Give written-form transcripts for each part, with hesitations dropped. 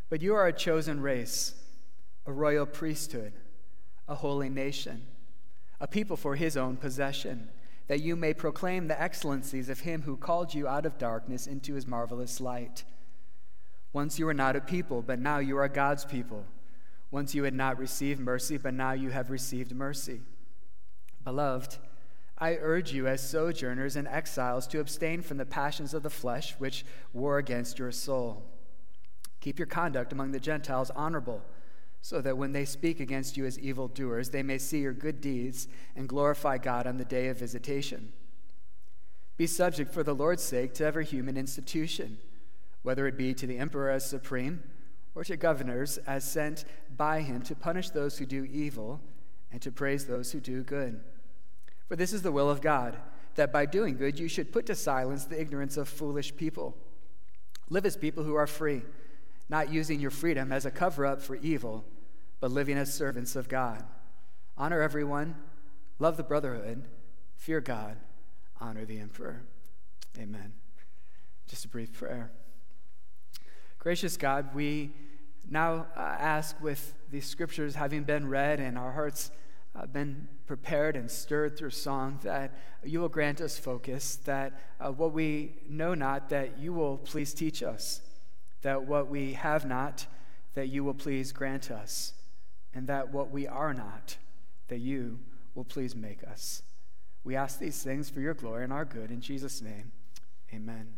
But you are a chosen race, a royal priesthood, a holy nation, a people for his own possession, that you may proclaim the excellencies of him who called you out of darkness into his marvelous light. Once you were not a people, but now you are God's people. Once you had not received mercy, but now you have received mercy. Beloved, I urge you as sojourners and exiles to abstain from the passions of the flesh which war against your soul. Keep your conduct among the Gentiles honorable, so that when they speak against you as evildoers, they may see your good deeds and glorify God on the day of visitation. Be subject for the Lord's sake to every human institution, whether it be to the emperor as supreme, or to governors as sent by him to punish those who do evil and to praise those who do good. For this is the will of God, that by doing good you should put to silence the ignorance of foolish people. Live as people who are free, not using your freedom as a cover-up for evil, but living as servants of God. Honor everyone, love the brotherhood, fear God, honor the emperor. Amen. Just a brief prayer. Gracious God, we now ask, with these scriptures having been read and our hearts been prepared and stirred through song, that you will grant us focus, that what we know not, that you will please teach us, that what we have not, that you will please grant us, and that what we are not, that you will please make us. We ask these things for your glory and our good. In Jesus' name, amen.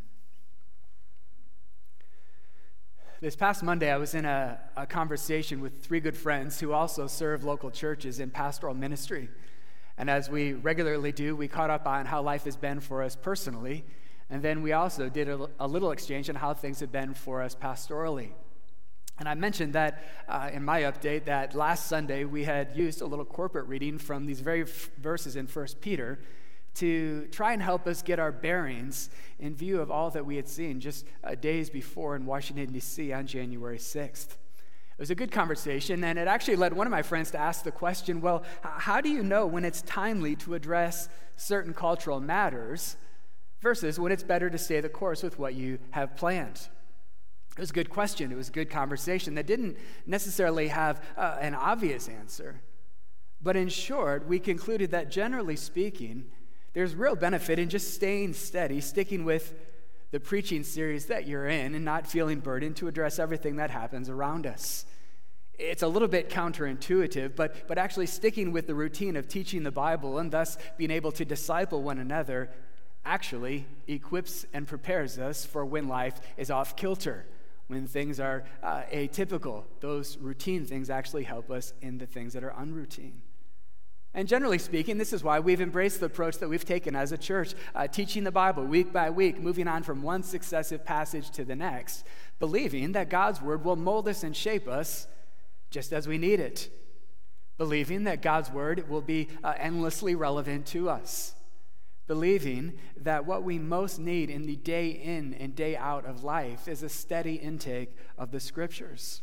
This past Monday, I was in a conversation with three good friends who also serve local churches in pastoral ministry. And as we regularly do, we caught up on how life has been for us personally, and then we also did a little exchange on how things have been for us pastorally. And I mentioned that in my update that last Sunday we had used a little corporate reading from these very verses in 1 Peter to try and help us get our bearings in view of all that we had seen just days before in Washington, D.C. on January 6th. It was a good conversation, and it actually led one of my friends to ask the question, well, how do you know when it's timely to address certain cultural matters versus when it's better to stay the course with what you have planned? It was a good question. It was a good conversation that didn't necessarily have an obvious answer. But in short, we concluded that generally speaking, there's real benefit in just staying steady, sticking with the preaching series that you're in and not feeling burdened to address everything that happens around us. It's a little bit counterintuitive, but actually sticking with the routine of teaching the Bible and thus being able to disciple one another actually equips and prepares us for when life is off kilter, when things are atypical. Those routine things actually help us in the things that are unroutine. And generally speaking, this is why we've embraced the approach that we've taken as a church, teaching the Bible week by week, moving on from one successive passage to the next, believing that God's word will mold us and shape us just as we need it, believing that God's word will be endlessly relevant to us, believing that what we most need in the day in and day out of life is a steady intake of the scriptures.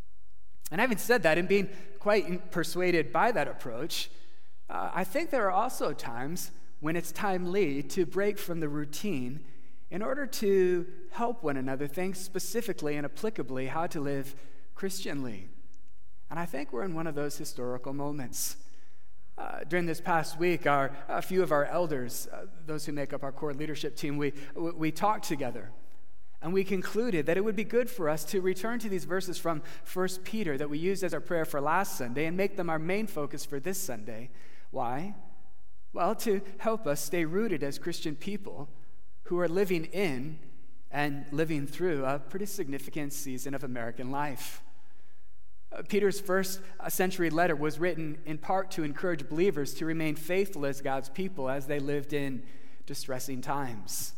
And having said that and being quite persuaded by that approach, I think there are also times when it's timely to break from the routine in order to help one another think specifically and applicably how to live Christianly. And I think we're in one of those historical moments. During this past week, a few of our elders, those who make up our core leadership team, we talked together. And we concluded that it would be good for us to return to these verses from 1 Peter that we used as our prayer for last Sunday and make them our main focus for this Sunday. Why? Well, to help us stay rooted as Christian people who are living in and living through a pretty significant season of American life. Peter's first century letter was written in part to encourage believers to remain faithful as God's people as they lived in distressing times.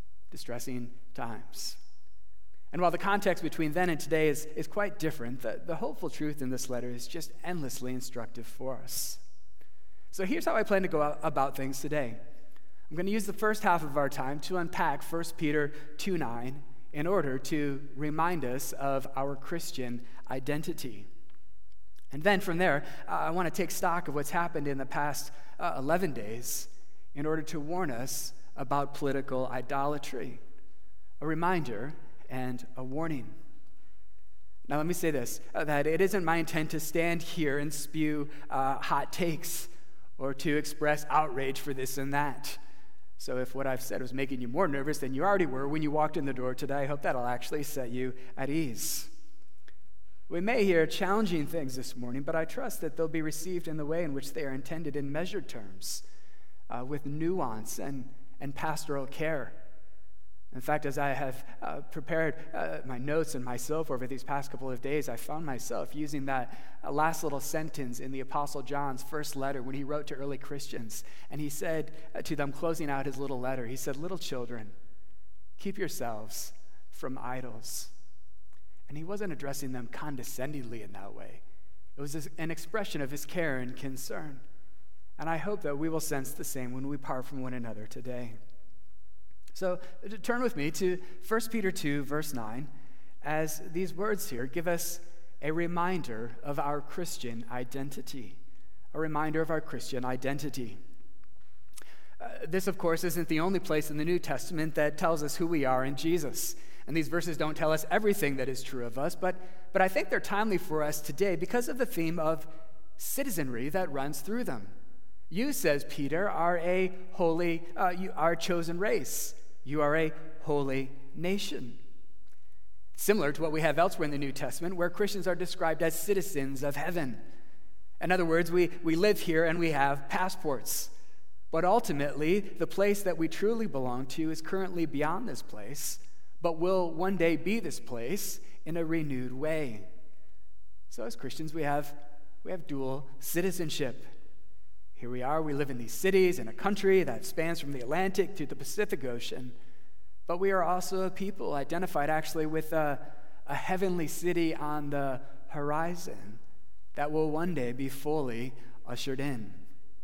And while the context between then and today is quite different, the hopeful truth in this letter is just endlessly instructive for us. So here's how I plan to go about things today. I'm going to use the first half of our time to unpack 1 Peter 2:9 in order to remind us of our Christian identity. And then from there, I want to take stock of what's happened in the past 11 days in order to warn us about political idolatry, a reminder and a warning. Now, let me say this, that it isn't my intent to stand here and spew hot takes or to express outrage for this and that. So if what I've said was making you more nervous than you already were when you walked in the door today, I hope that'll actually set you at ease. We may hear challenging things this morning, but I trust that they'll be received in the way in which they are intended in measured terms, with nuance and pastoral care. In fact, as I have prepared my notes and myself over these past couple of days, I found myself using that last little sentence in the Apostle John's first letter when he wrote to early Christians. And he said to them, closing out his little letter, he said, "Little children, keep yourselves from idols." And he wasn't addressing them condescendingly in that way. It was an expression of his care and concern. And I hope that we will sense the same when we part from one another today. So turn with me to 1 Peter 2, verse 9, as these words here give us a reminder of our Christian identity. A reminder of our Christian identity. This, of course, isn't the only place in the New Testament that tells us who we are in Jesus. And these verses don't tell us everything that is true of us, but I think they're timely for us today because of the theme of citizenry that runs through them. You, says Peter, are a holy, you are a chosen race. You are a holy nation. Similar to what we have elsewhere in the New Testament, where Christians are described as citizens of heaven. In other words, we live here and we have passports. But ultimately, the place that we truly belong to is currently beyond this place, but will one day be this place in a renewed way. So as Christians, we have dual citizenship. Here we are, we live in these cities in a country that spans from the Atlantic to the Pacific Ocean, but we are also a people identified actually with a heavenly city on the horizon that will one day be fully ushered in.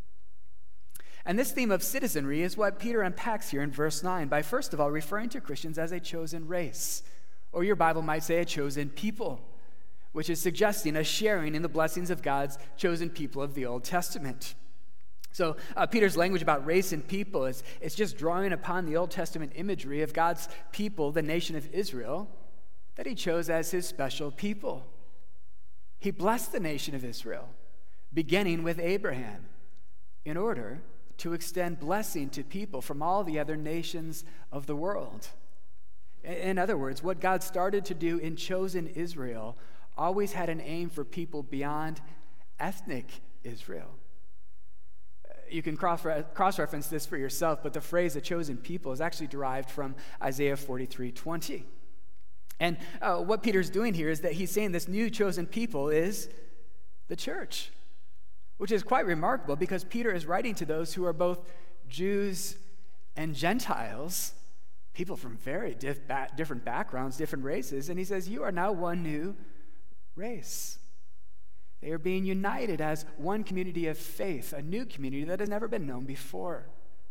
And this theme of citizenry is what Peter unpacks here in verse 9 by first of all referring to Christians as a chosen race, or your Bible might say a chosen people, which is suggesting a sharing in the blessings of God's chosen people of the Old Testament. So Peter's language about race and people is just drawing upon the Old Testament imagery of God's people, the nation of Israel, that he chose as his special people. He blessed the nation of Israel, beginning with Abraham, in order to extend blessing to people from all the other nations of the world. In other words, what God started to do in chosen Israel always had an aim for people beyond Israel. You can cross-reference this for yourself, but the phrase "a chosen people" is actually derived from Isaiah 43:20. And what Peter's doing here is that he's saying this new chosen people is the church, which is quite remarkable because Peter is writing to those who are both Jews and Gentiles, people from very different backgrounds, different races, and he says, you are now one new race. They are being united as one community of faith, a new community that has never been known before.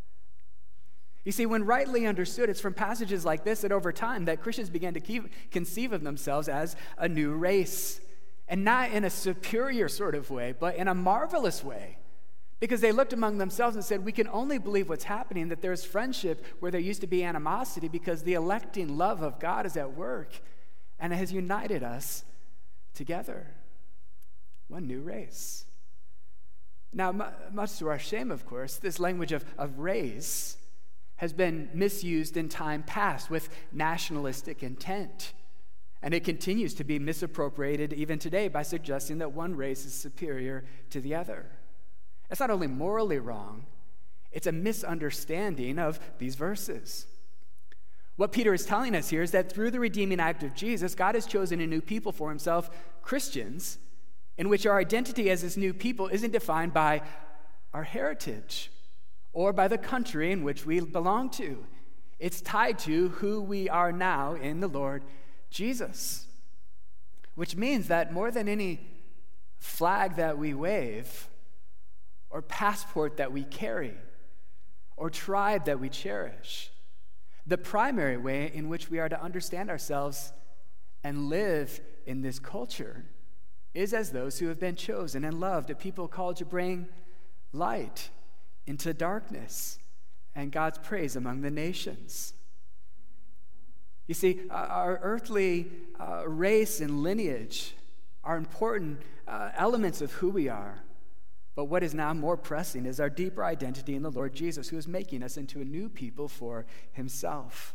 You see, when rightly understood, it's from passages like this that over time that Christians began to conceive of themselves as a new race. And not in a superior sort of way, but in a marvelous way. Because they looked among themselves and said, we can only believe what's happening, that there's friendship where there used to be animosity because the electing love of God is at work and it has united us together. One new race. Now, much to our shame, of course, this language of race has been misused in time past with nationalistic intent. And it continues to be misappropriated even today by suggesting that one race is superior to the other. It's not only morally wrong, it's a misunderstanding of these verses. What Peter is telling us here is that through the redeeming act of Jesus, God has chosen a new people for himself, Christians, in which our identity as this new people isn't defined by our heritage or by the country in which we belong to. It's tied to who we are now in the Lord Jesus, which means that more than any flag that we wave or passport that we carry or tribe that we cherish, the primary way in which we are to understand ourselves and live in this culture is as those who have been chosen and loved, a people called to bring light into darkness and God's praise among the nations. You see, our earthly race and lineage are important elements of who we are. But what is now more pressing is our deeper identity in the Lord Jesus, who is making us into a new people for himself.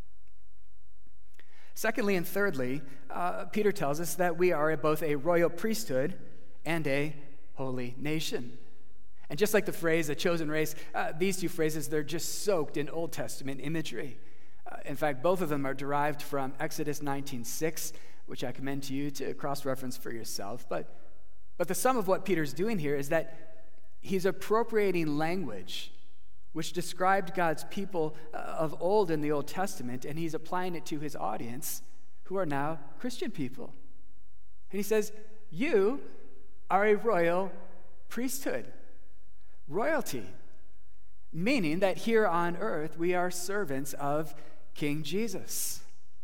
Secondly and thirdly, Peter tells us that we are both a royal priesthood and a holy nation. And just like the phrase, a chosen race, these two phrases, they're just soaked in Old Testament imagery. In fact, both of them are derived from Exodus 19:6, which I commend to you to cross-reference for yourself. But the sum of what Peter's doing here is that he's appropriating language which described God's people of old in the Old Testament, and he's applying it to his audience, who are now Christian people. And he says, you are a royal priesthood. Royalty, meaning that here on earth we are servants of King Jesus.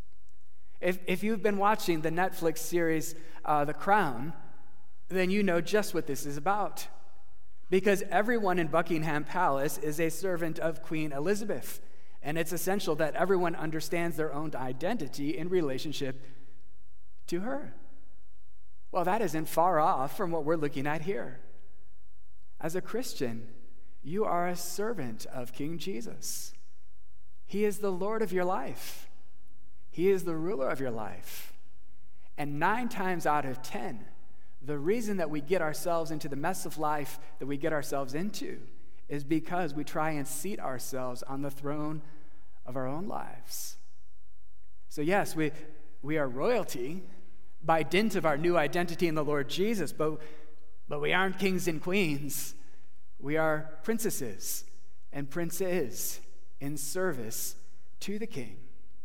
If you've been watching the Netflix series The Crown, then you know just what this is about. Because everyone in Buckingham Palace is a servant of Queen Elizabeth, and it's essential that everyone understands their own identity in relationship to her. Well, that isn't far off from what we're looking at here. As a Christian, you are a servant of King Jesus. He is the Lord of your life. He is the ruler of your life. And 9 times out of 10, the reason that we get ourselves into the mess of life that we get ourselves into is because we try and seat ourselves on the throne of our own lives. So yes, we are royalty by dint of our new identity in the Lord Jesus, but we aren't kings and queens. We are princesses and princes in service to the King.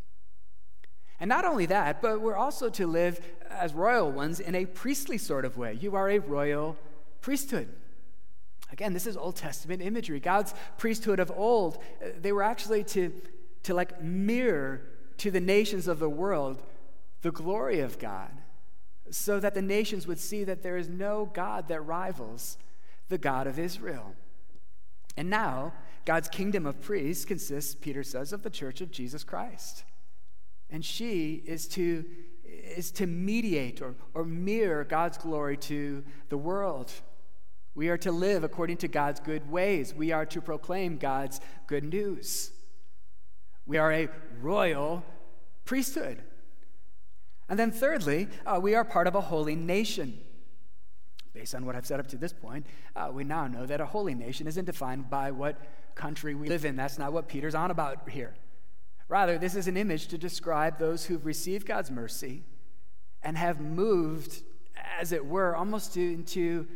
And not only that, but we're also to live as royal ones in a priestly sort of way. You are a royal priesthood. Again, this is Old Testament imagery. God's priesthood of old, they were actually to like mirror to the nations of the world the glory of God, so that the nations would see that there is no God that rivals the God of Israel. And now, God's kingdom of priests consists, Peter says, of the church of Jesus Christ. And she is to mediate or mirror God's glory to the world. We are to live according to God's good ways. We are to proclaim God's good news. We are a royal priesthood. And then thirdly, we are part of a holy nation. Based on what I've said up to this point, we now know that a holy nation isn't defined by what country we live in. That's not what Peter's on about here. Rather, this is an image to describe those who've received God's mercy and have moved, as it were, almost into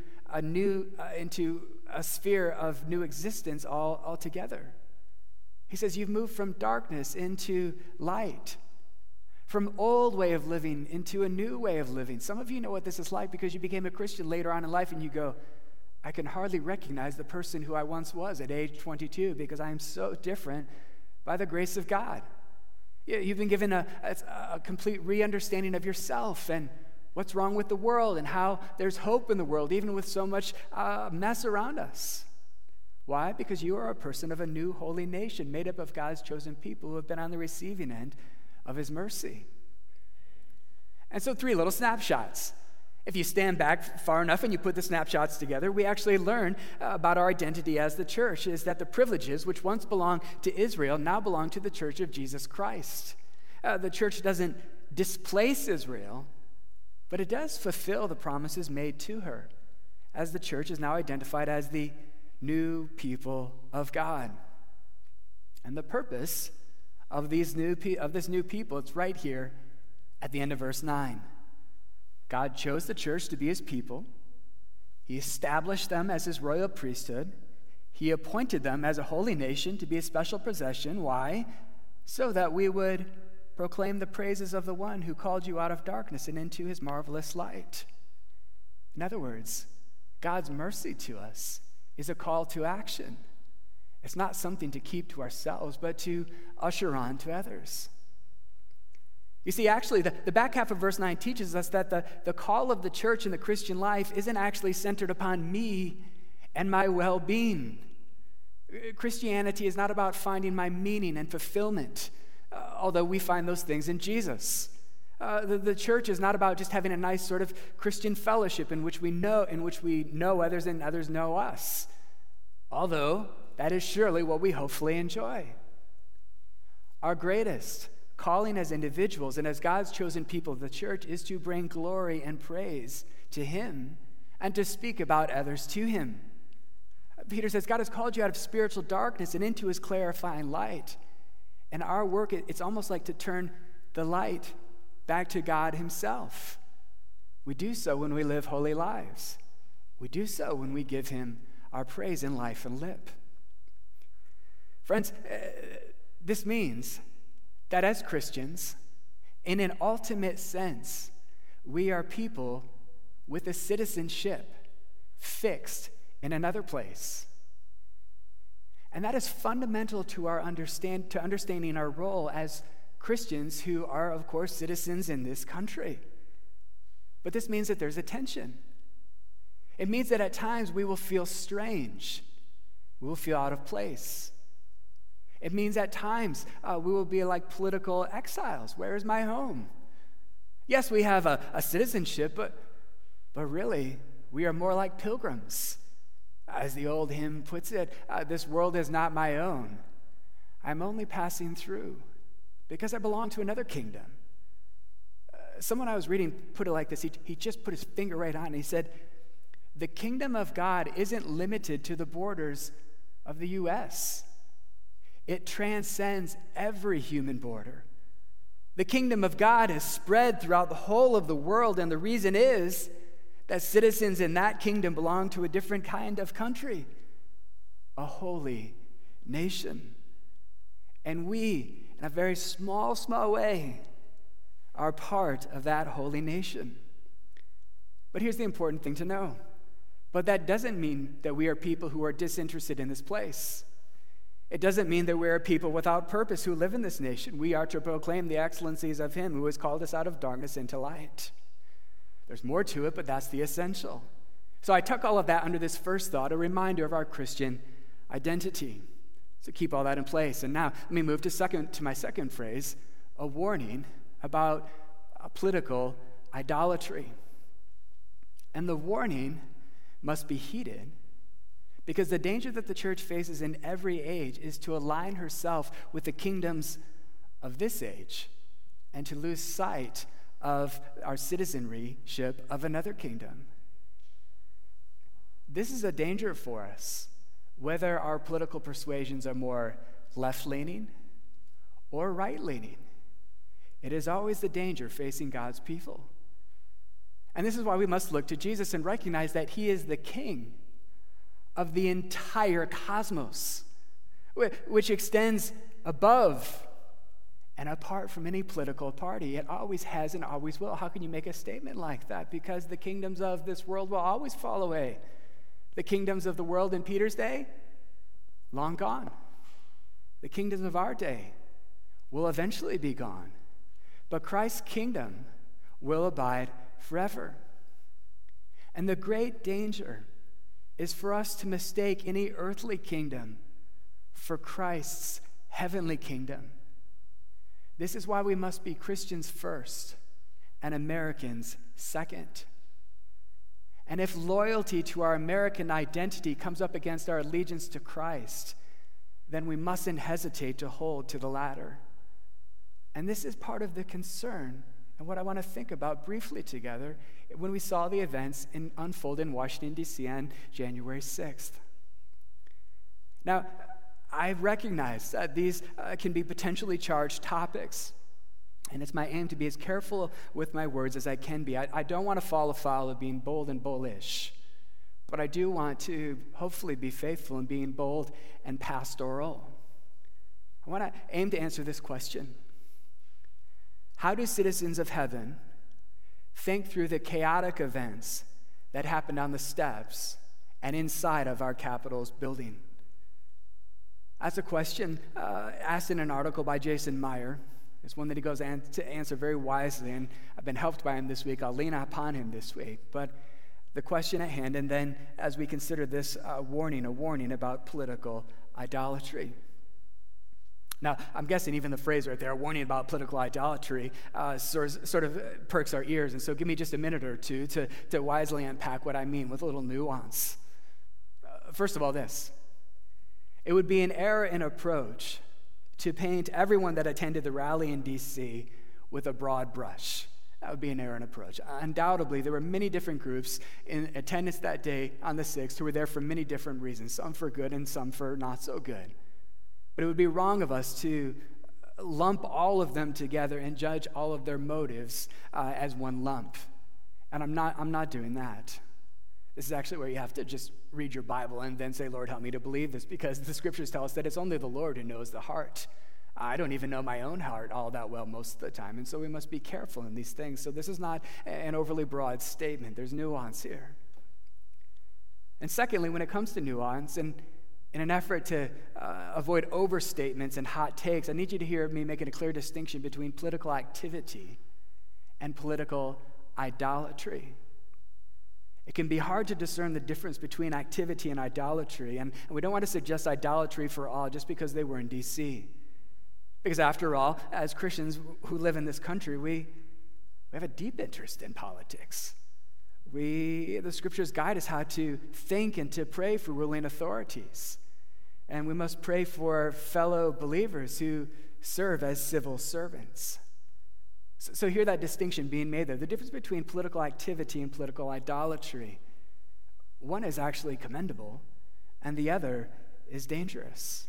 a sphere of new existence altogether. He says, you've moved from darkness into light, from old way of living into a new way of living. Some of you know what this is like because you became a Christian later on in life and you go, I can hardly recognize the person who I once was at age 22 because I am so different by the grace of God. You've been given a complete re-understanding of yourself and what's wrong with the world and how there's hope in the world, even with so much mess around us. Why? Because you are a person of a new holy nation made up of God's chosen people who have been on the receiving end of his mercy. And so 3 little snapshots. If you stand back far enough and you put the snapshots together, we actually learn about our identity as the church, is that the privileges which once belonged to Israel now belong to the church of Jesus Christ. The church doesn't displace Israel, but it does fulfill the promises made to her, as the church is now identified as the new people of God. And the purpose of this new people, it's right here at the end of verse 9. God chose the church to be his people. He established them as his royal priesthood. He appointed them as a holy nation to be a special possession. Why? So that we would proclaim the praises of the one who called you out of darkness and into his marvelous light. In other words, God's mercy to us is a call to action. It's not something to keep to ourselves, but to usher on to others. You see, actually, the back half of verse 9 teaches us that the call of the church in the Christian life isn't actually centered upon me and my well-being. Christianity is not about finding my meaning and fulfillment, although we find those things in Jesus. The church is not about just having a nice sort of Christian fellowship in which we know others and others know us, although that is surely what we hopefully enjoy. Our greatest calling as individuals and as God's chosen people of the church is to bring glory and praise to Him and to speak about others to Him. Peter says, God has called you out of spiritual darkness and into His clarifying light. And our work, it's almost like to turn the light back to God Himself. We do so when we live holy lives. We do so when we give Him our praise in life and lip. Friends, this means that as Christians, in an ultimate sense, we are people with a citizenship fixed in another place. And that is fundamental to our understanding our role as Christians who are, of course, citizens in this country. But this means that there's a tension. It means that at times we will feel strange. We will feel out of place. It means at times we will be like political exiles. Where is my home? Yes, we have a citizenship, but really, we are more like pilgrims. As the old hymn puts it, this world is not my own. I'm only passing through because I belong to another kingdom. Someone I was reading put it like this. He just put his finger right on it. He said, the kingdom of God isn't limited to the borders of the U.S. It transcends every human border. The kingdom of God has spread throughout the whole of the world, and the reason is that citizens in that kingdom belong to a different kind of country, a holy nation. And we, in a very small way, are part of that holy nation. But here's the important thing to know. But that doesn't mean that we are people who are disinterested in this place. It doesn't mean that we are people without purpose who live in this nation. We are to proclaim the excellencies of Him who has called us out of darkness into light. There's more to it, but that's the essential. So I tuck all of that under this first thought, a reminder of our Christian identity. So keep all that in place. And now let me move to my second phrase, a warning about political idolatry. And the warning must be heeded, because the danger that the church faces in every age is to align herself with the kingdoms of this age and to lose sight of our citizenship of another kingdom. This is a danger for us, whether our political persuasions are more left-leaning or right-leaning. It is always the danger facing God's people. And this is why we must look to Jesus and recognize that He is the King of the entire cosmos, which extends above and apart from any political party. It always has and always will. How can you make a statement like that? Because the kingdoms of this world will always fall away. The kingdoms of the world in Peter's day, long gone. The kingdoms of our day will eventually be gone. But Christ's kingdom will abide forever. And the great danger is for us to mistake any earthly kingdom for Christ's heavenly kingdom. This is why we must be Christians first and Americans second. And if loyalty to our American identity comes up against our allegiance to Christ, then we mustn't hesitate to hold to the latter. And this is part of the concern and what I want to think about briefly together when we saw the events unfold in Washington, D.C. on January 6th. Now, I recognize that these can be potentially charged topics, and it's my aim to be as careful with my words as I can be. I don't want to fall afoul of being bold and bullish, but I do want to hopefully be faithful in being bold and pastoral. I want to aim to answer this question. How do citizens of heaven think through the chaotic events that happened on the steps and inside of our Capitol's building? That's a question asked in an article by Jason Meyer. It's one that he goes to answer very wisely, and I've been helped by him this week. I'll lean upon him this week. But the question at hand, and then as we consider this a warning about political idolatry. Now, I'm guessing even the phrase right there, warning about political idolatry, sort of perks our ears. And so give me just a minute or two to wisely unpack what I mean with a little nuance. First of all, this. It would be an error in approach to paint everyone that attended the rally in D.C. with a broad brush. That would be an error in approach. Undoubtedly, there were many different groups in attendance that day on the 6th who were there for many different reasons, some for good and some for not so good. But it would be wrong of us to lump all of them together and judge all of their motives as one lump. And I'm not doing that. This is actually where you have to just read your Bible and then say, Lord, help me to believe this, because the scriptures tell us that it's only the Lord who knows the heart. I don't even know my own heart all that well most of the time, and so we must be careful in these things. So this is not an overly broad statement. There's nuance here. And secondly, when it comes to nuance, and in an effort to avoid overstatements and hot takes, I need you to hear me making a clear distinction between political activity and political idolatry. It can be hard to discern the difference between activity and idolatry, and we don't want to suggest idolatry for all just because they were in D.C. Because after all, as Christians who live in this country, we have a deep interest in politics. The scriptures guide us how to think and to pray for ruling authorities. And we must pray for fellow believers who serve as civil servants. So hear that distinction being made there. The difference between political activity and political idolatry. One is actually commendable, and the other is dangerous.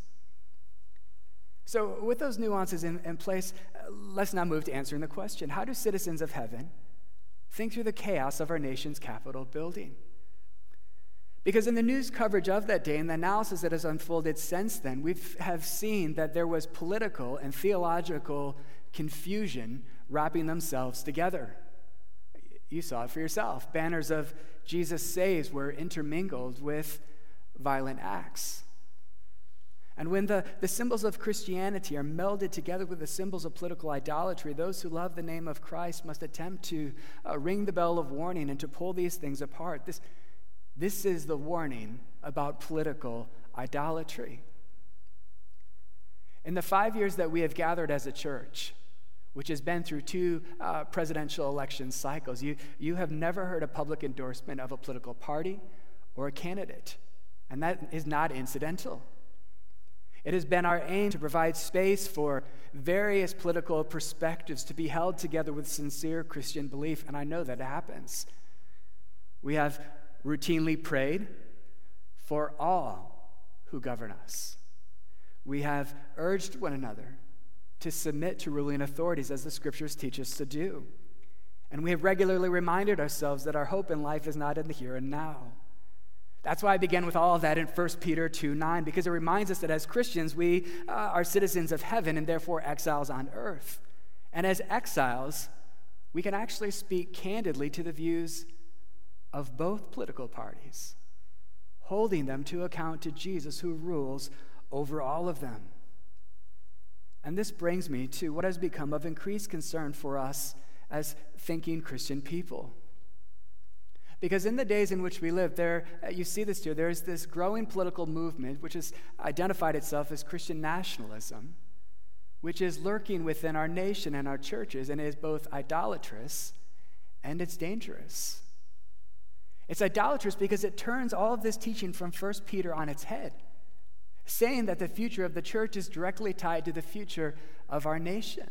So with those nuances in place, let's now move to answering the question: how do citizens of heaven think through the chaos of our nation's Capitol building? Because in the news coverage of that day and the analysis that has unfolded since then, we have seen that there was political and theological confusion wrapping themselves together. You saw it for yourself. Banners of Jesus Saves were intermingled with violent acts. And when the symbols of Christianity are melded together with the symbols of political idolatry, those who love the name of Christ must attempt to ring the bell of warning and to pull these things apart. This is the warning about political idolatry. In the 5 years that we have gathered as a church, which has been through 2 presidential election cycles, you have never heard a public endorsement of a political party or a candidate, and that is not incidental. It has been our aim to provide space for various political perspectives to be held together with sincere Christian belief, and I know that happens. We have routinely prayed for all who govern us. We have urged one another to submit to ruling authorities as the scriptures teach us to do. And we have regularly reminded ourselves that our hope in life is not in the here and now. That's why I began with all of that in 1 Peter 2:9, because it reminds us that as Christians, we are citizens of heaven and therefore exiles on earth. And as exiles, we can actually speak candidly to the views of both political parties, holding them to account to Jesus, who rules over all of them. And this brings me to what has become of increased concern for us as thinking Christian people. Because in the days in which we live, you see this here, there's this growing political movement which has identified itself as Christian nationalism, which is lurking within our nation and our churches, and is both idolatrous and it's dangerous. It's idolatrous because it turns all of this teaching from 1 Peter on its head, saying that the future of the church is directly tied to the future of our nation.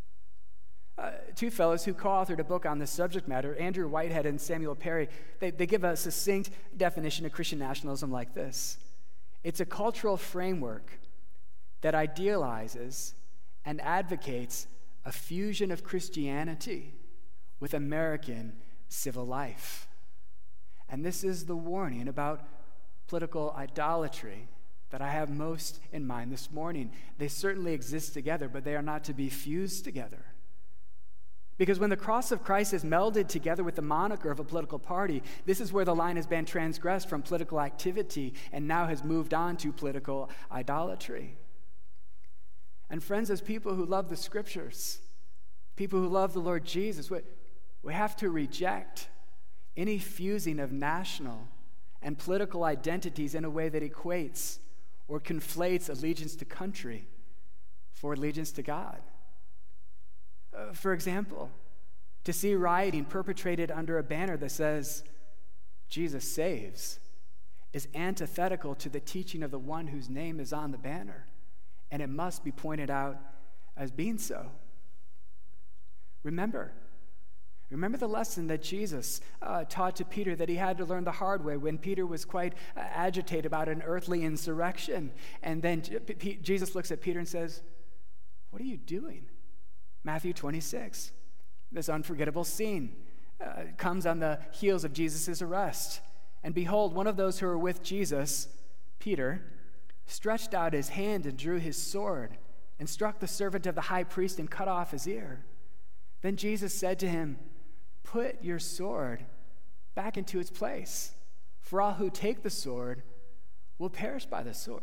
2 fellows who co-authored a book on this subject matter, Andrew Whitehead and Samuel Perry, they give a succinct definition of Christian nationalism like this: it's a cultural framework that idealizes and advocates a fusion of Christianity with American civil life. And this is the warning about political idolatry that I have most in mind this morning. They certainly exist together, but they are not to be fused together. Because when the cross of Christ is melded together with the moniker of a political party, this is where the line has been transgressed from political activity and now has moved on to political idolatry. And friends, as people who love the scriptures, people who love the Lord Jesus, we have to reject any fusing of national and political identities in a way that equates or conflates allegiance to country for allegiance to God. For example, to see rioting perpetrated under a banner that says, Jesus saves, is antithetical to the teaching of the one whose name is on the banner, and it must be pointed out as being so. Remember the lesson that Jesus taught to Peter that he had to learn the hard way when Peter was quite agitated about an earthly insurrection. And then Jesus looks at Peter and says, "What are you doing?" Matthew 26. This unforgettable scene comes on the heels of Jesus' arrest. And behold, one of those who were with Jesus, Peter, stretched out his hand and drew his sword and struck the servant of the high priest and cut off his ear. Then Jesus said to him, "Put your sword back into its place, for all who take the sword will perish by the sword."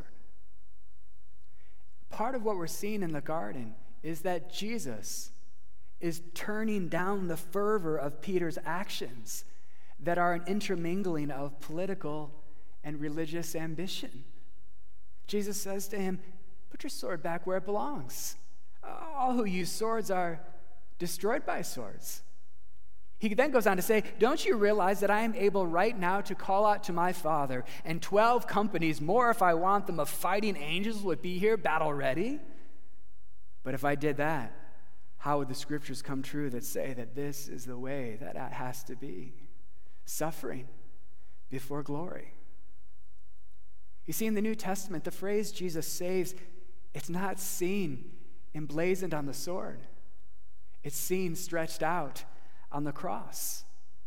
Part of what we're seeing in the garden is that Jesus is turning down the fervor of Peter's actions that are an intermingling of political and religious ambition. Jesus says to him, "Put your sword back where it belongs. All who use swords are destroyed by swords." He then goes on to say, "Don't you realize that I am able right now to call out to my Father, and 12 companies more, if I want them, of fighting angels would be here battle ready? But if I did that, how would the scriptures come true that say that this is the way that it has to be? Suffering before glory." You see, in the New Testament, the phrase Jesus saves, it's not seen emblazoned on the sword. It's seen stretched out on the cross.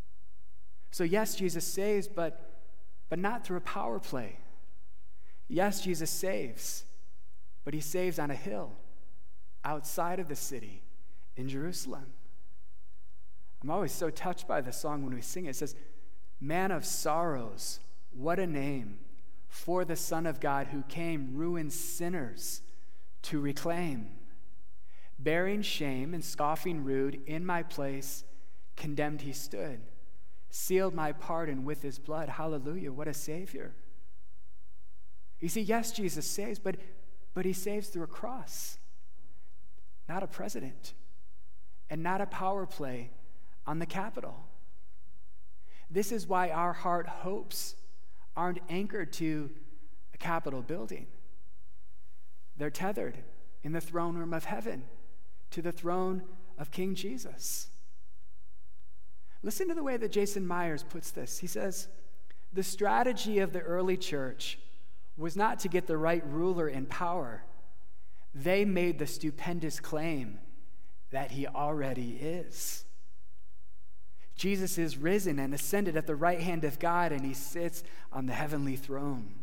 So yes, Jesus saves, but not through a power play. Yes, Jesus saves, but he saves on a hill outside of the city in Jerusalem. I'm always so touched by the song when we sing it. It says, "Man of sorrows, what a name for the Son of God who came ruined sinners to reclaim. Bearing shame and scoffing rude, in my place condemned he stood. Sealed my pardon with his blood. Hallelujah, what a Savior." You see, yes, Jesus saves, but he saves through a cross, not a president, and not a power play on the Capitol. This is why our heart hopes aren't anchored to a Capitol building. They're tethered in the throne room of heaven to the throne of King Jesus. Listen to the way that Jason Myers puts this. He says, "The strategy of the early church was not to get the right ruler in power. They made the stupendous claim that he already is. Jesus is risen and ascended at the right hand of God, and he sits on the heavenly throne."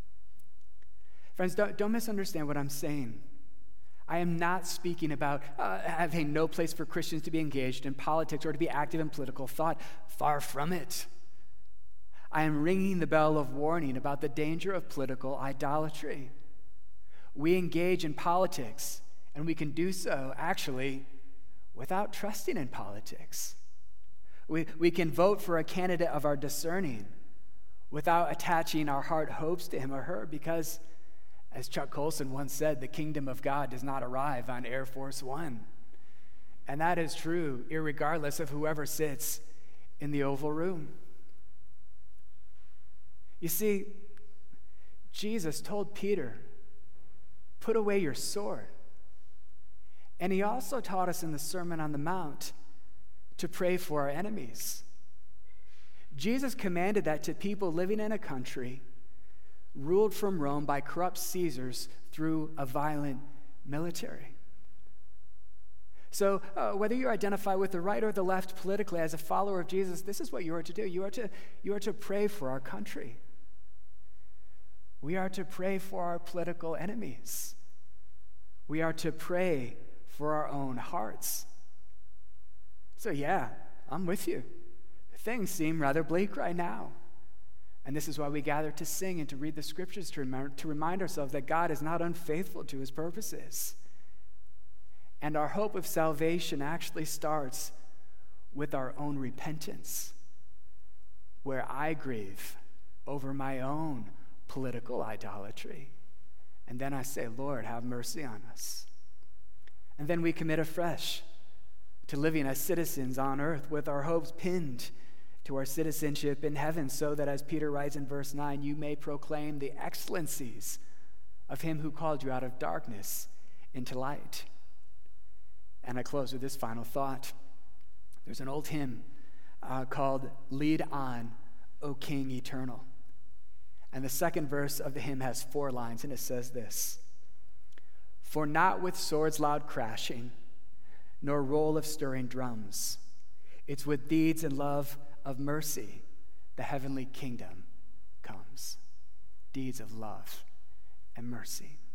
Friends, don't misunderstand what I'm saying. I am not speaking about having no place for Christians to be engaged in politics or to be active in political thought. Far from it. I am ringing the bell of warning about the danger of political idolatry. We engage in politics, and we can do so, actually, without trusting in politics. We can vote for a candidate of our discerning without attaching our heart hopes to him or her because, as Chuck Colson once said, the kingdom of God does not arrive on Air Force One. And that is true irregardless of whoever sits in the Oval Room. You see, Jesus told Peter, "Put away your sword." And he also taught us in the Sermon on the Mount to pray for our enemies. Jesus commanded that to people living in a country ruled from Rome by corrupt Caesars through a violent military. So whether you identify with the right or the left politically as a follower of Jesus, this is what you are to do. You are to pray for our country. We are to pray for our political enemies. We are to pray for our own hearts. So yeah, I'm with you. Things seem rather bleak right now. And this is why we gather to sing and to read the scriptures to remind ourselves that God is not unfaithful to his purposes. And our hope of salvation actually starts with our own repentance, where I grieve over my own political idolatry. And then I say, "Lord, have mercy on us." And then we commit afresh to living as citizens on earth with our hopes pinned to our citizenship in heaven, so that, as Peter writes in verse 9, you may proclaim the excellencies of him who called you out of darkness into light. And I close with this final thought. There's an old hymn called Lead On, O King Eternal. And the second verse of the hymn has 4 lines, and it says this: For not with swords loud crashing, nor roll of stirring drums, it's with deeds and love of mercy the heavenly kingdom comes. Deeds of love and mercy.